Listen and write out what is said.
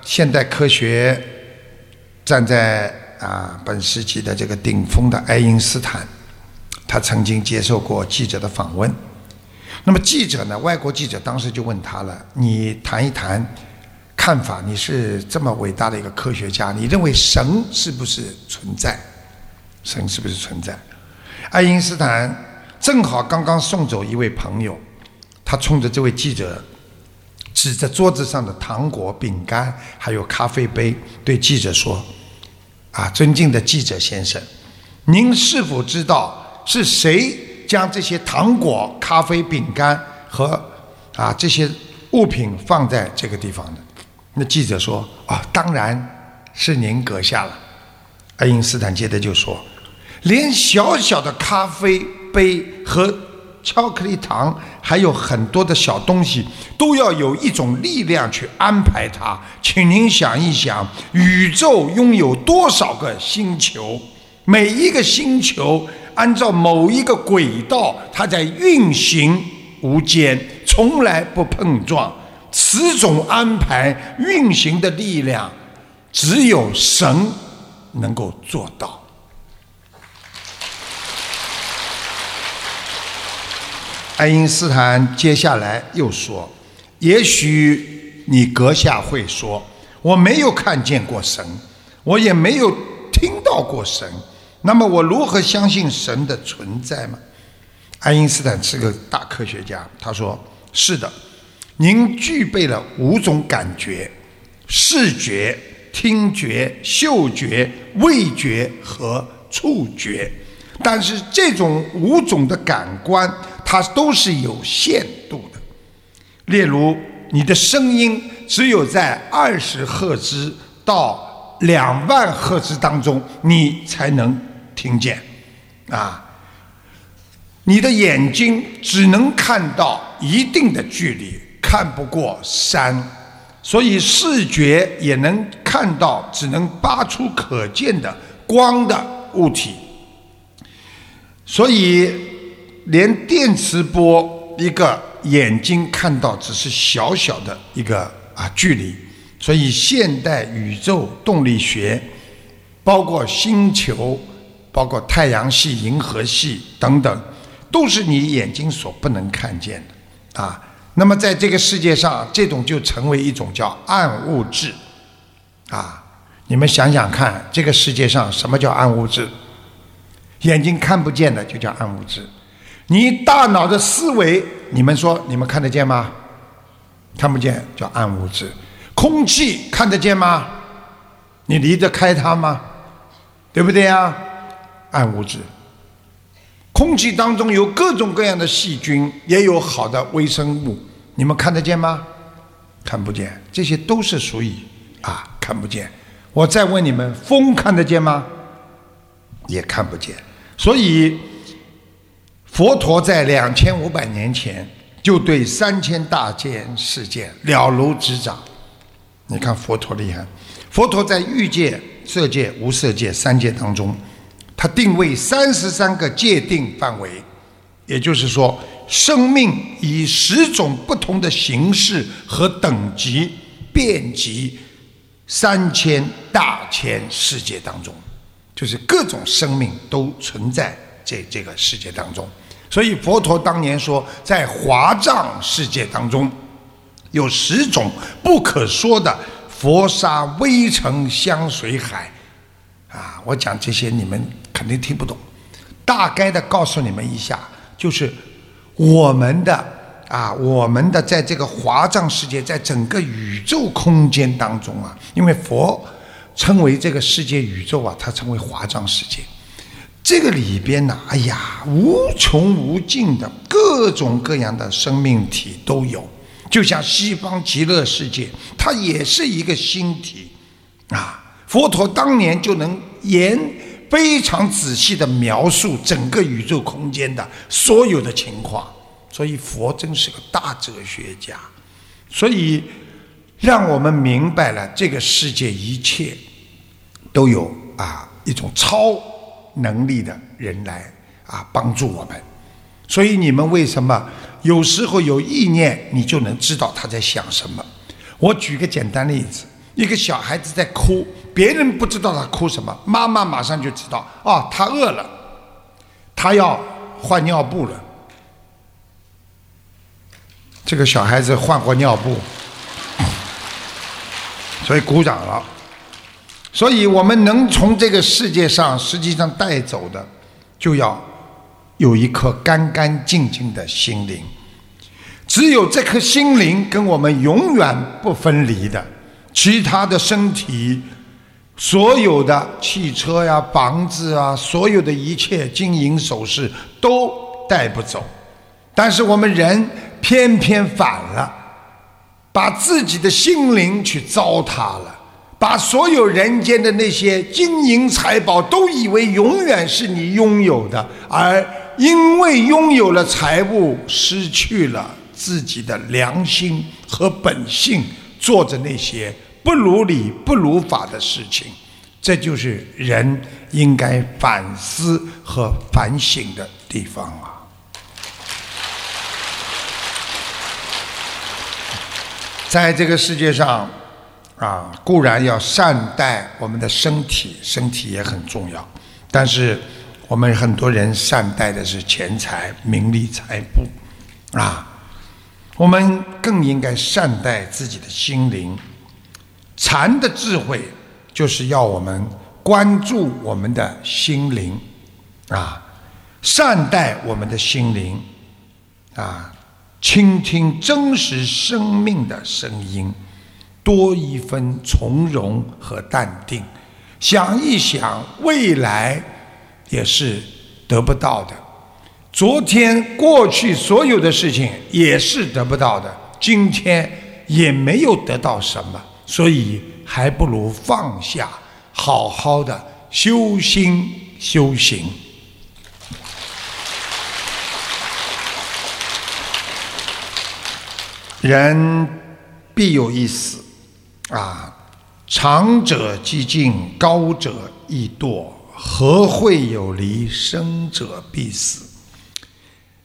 现代科学站在本世纪的这个顶峰的爱因斯坦，他曾经接受过记者的访问。那么记者呢，外国记者当时就问他了，你谈一谈看法，你是这么伟大的一个科学家，你认为神是不是存在？神是不是存在？爱因斯坦正好刚刚送走一位朋友，他冲着这位记者指着桌子上的糖果、饼干还有咖啡杯，对记者说：尊敬的记者先生，您是否知道是谁将这些糖果、咖啡、饼干和这些物品放在这个地方的？那记者说：当然是您阁下了。爱因斯坦接着就说：连小小的咖啡杯和巧克力糖还有很多的小东西都要有一种力量去安排它，请您想一想，宇宙拥有多少个星球，每一个星球按照某一个轨道，它在运行无间，从来不碰撞，此种安排运行的力量只有神能够做到。爱因斯坦接下来又说，也许你阁下会说，我没有看见过神，我也没有听到过神，那么我如何相信神的存在吗？爱因斯坦是个大科学家，他说，是的，您具备了5种感觉：视觉、听觉、嗅觉、味觉和触觉。但是这种5种的感官它都是有限度的。例如你的声音只有在20赫兹到2万赫兹当中你才能听见你的眼睛只能看到一定的距离，看不过山，所以视觉也能看到只能8处可见的光的物体。所以连电磁波一个眼睛看到只是小小的一个距离，所以现代宇宙动力学包括星球，包括太阳系、银河系等等，都是你眼睛所不能看见的那么在这个世界上，这种就成为一种叫暗物质你们想想看，这个世界上什么叫暗物质？眼睛看不见的就叫暗物质。你大脑的思维，你们说你们看得见吗？看不见，叫暗物质。空气看得见吗？你离得开它吗？对不对啊？暗物质。空气当中有各种各样的细菌，也有好的微生物，你们看得见吗？看不见，这些都是属于看不见。我再问你们，风看得见吗？也看不见。所以佛陀在2500年前就对3000大千世界了如指掌。你看佛陀厉害，佛陀在欲界、色界、无色界3界当中，他定位33个界定范围，也就是说，生命以10种不同的形式和等级遍及3000大千世界当中，就是各种生命都存在这个世界当中。所以佛陀当年说，在华藏世界当中有10种不可说的佛沙微尘香水海我讲这些你们肯定听不懂，大概的告诉你们一下，就是我们的在这个华藏世界，在整个宇宙空间当中因为佛称为这个世界宇宙它称为华藏世界，这个里边无穷无尽的各种各样的生命体都有，就像西方极乐世界，它也是一个星体佛陀当年就能非常仔细的描述整个宇宙空间的所有的情况，所以佛真是个大哲学家。所以让我们明白了这个世界一切都有一种超能力的人来帮助我们。所以你们为什么有时候有意念你就能知道他在想什么？我举个简单例子， 一个小孩子在哭，别人不知道他哭什么，妈妈马上就知道，哦，他饿了，他要换尿布了。这个小孩子换过尿布，所以鼓掌了。所以我们能从这个世界上实际上带走的，就要有一颗干干净净的心灵。只有这颗心灵跟我们永远不分离的，其他的身体，所有的汽车呀、房子啊，所有的一切金银首饰都带不走。但是我们人偏偏反了，把自己的心灵去糟蹋了，把所有人间的那些金银财宝都以为永远是你拥有的，而因为拥有了财物，失去了自己的良心和本性，做着那些不如理不如法的事情。这就是人应该反思和反省的地方啊。在这个世界上固然要善待我们的身体，身体也很重要，但是我们很多人善待的是钱财、名利、财富我们更应该善待自己的心灵。禅的智慧就是要我们关注我们的心灵善待我们的心灵倾听真实生命的声音，多一分从容和淡定，想一想未来也是得不到的，昨天过去所有的事情也是得不到的，今天也没有得到什么，所以还不如放下，好好的修心修行。人必有一死长者既尽，高者亦堕，何会有离？生者必死。